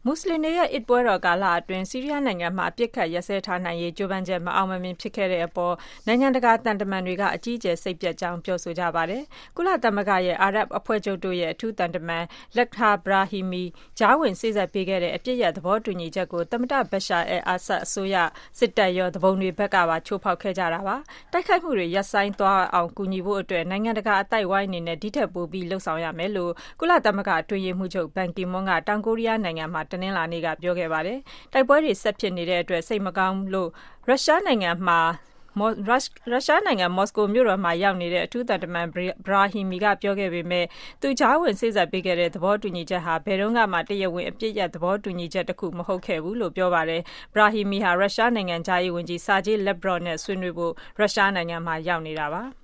မွတ်စလင်တွေရဲ့ Eid ပွဲတော်ကာလအတွင်း ဆီးရီးယားနိုင်ငံမှာ အပစ်အခတ်ရပ်စဲထားနိုင်ရေးကြိုးပမ်းချက်မအောင်မမြင်ဖြစ်ခဲ့တဲ့အပေါ် နိုင်ငံတကာသံတမန်တွေက အကြီးအကျယ်စိတ်ပျက်ကြောင်းပြောဆိုကြပါတယ်။ ကုလသမဂ္ဂရဲ့ အာရပ်အဖွဲ့ချုပ်တို့ရဲ့ အထူးသံတမန် Lakhdar Brahimi ကြားဝင်စေ့စပ်ပေးခဲ့တဲ့အပစ်ရပ်သဘောတူညီချက်ကို သမ္မတ Bashar al-Assad အစိုးရ၊ စစ်တပ်ရော သူပုန်တွေဘက်ကပါ ချိုးဖောက်ခဲ့ကြတာပါ။ တိုက်ခိုက်မှုတွေရပ်ဆိုင်းသွားအောင်ကူညီဖို့အတွက် နိုင်ငံတကာအသိုက်အဝိုင်းအနေနဲ့ ဒီထက်ပိုပြီးလုပ်ဆောင်ရမယ်လို့ ကုလသမဂ္ဂအတွင်းရေးမှူးချုပ် ဘန်ကီမွန်းက တောင်ကိုရီးယားနိုင်ငံမှာ တနင်္လာနေ့ကပြောခဲ့ပါတယ်။ တိုက်ပွဲတွေဆက်ဖြစ်နေတဲ့အတွက် စိတ်မကောင်းလို့ ရုရှားနိုင်ငံမော်စကိုမြို့တော်မှာရောက်နေတဲ့ အထူးသံတမန် Brahimi ကပြောခဲ့ပေမဲ့ သူကြားဝင်စေ့စပ်ပေးခဲ့တဲ့သဘောတူညီချက်ဟာ ဘယ်တုန်းကမှတရားဝင်အပစ်ရပ်သဘောတူညီချက်တခုမဟုတ်ခဲ့ဘူးလို့ပြောပါတယ်။ Brahimi ဟာ ရုရှားနိုင်ငံခြားရေးဝန်ကြီး Sergei Lavrov နဲ့ဆွေးနွေးဖို့ ရုရှားနိုင်ငံမှာရောက်နေတာပါ။